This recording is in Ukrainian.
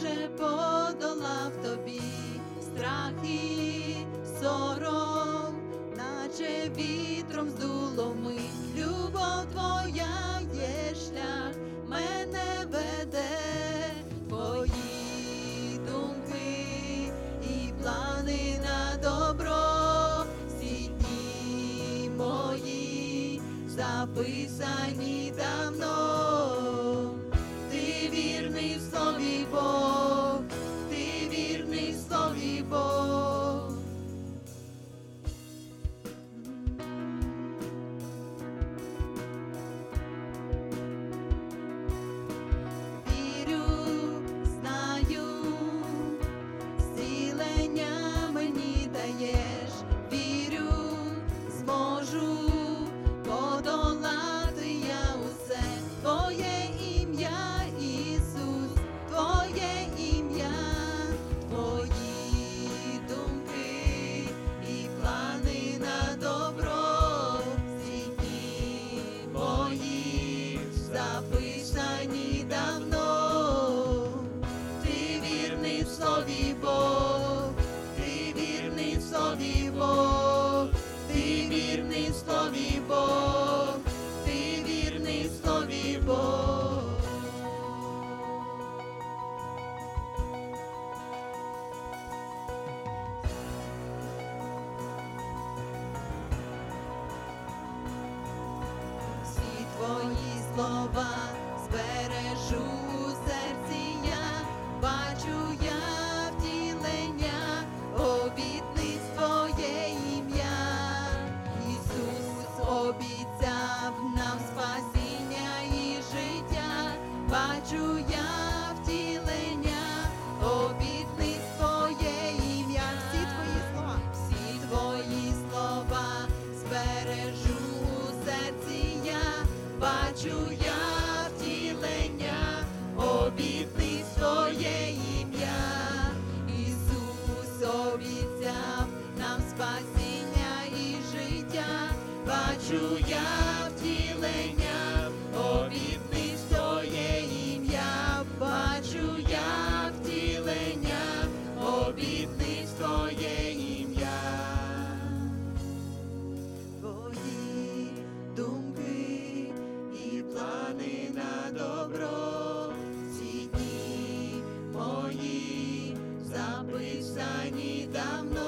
вже подолав тобі страх і сором, наче вітром здуло мить. Любов твоя є шлях, мене веде, твої думки і плани на добро, всі дні мої записані давно. Ти вірний в слові Бог, ти вірний в слові Бог. Вірю, знаю, зцілення мені даєш, вірю, зможу подолати я усе. Твоє ім'я, Ісус, Твоє ім'я, Твої думки і плани на добро, всі дні мої записані давно. Ти вірний в слові Бог, ти вірний в слові Бог, ти вірний в слові Бог, ти вірний в слові Бог. Всі твої слова збережу у серці я, бачу я втілення обітниць Твоє ім'я. Ісус обіцяв нам спасіння і життя, бачу я втілення обітниць Твоє ім'я. Всі твої слова збережу у серці я, бачу я втілення обітниць Твоє ім'я. Ісус обіцяв нам спасіння і життя, бачу я втілення обітниць Твоє ім'я, бачу я втілення обітниць Твоє ім'я. Твої думки і плани на добро, всі дні мої записані давно.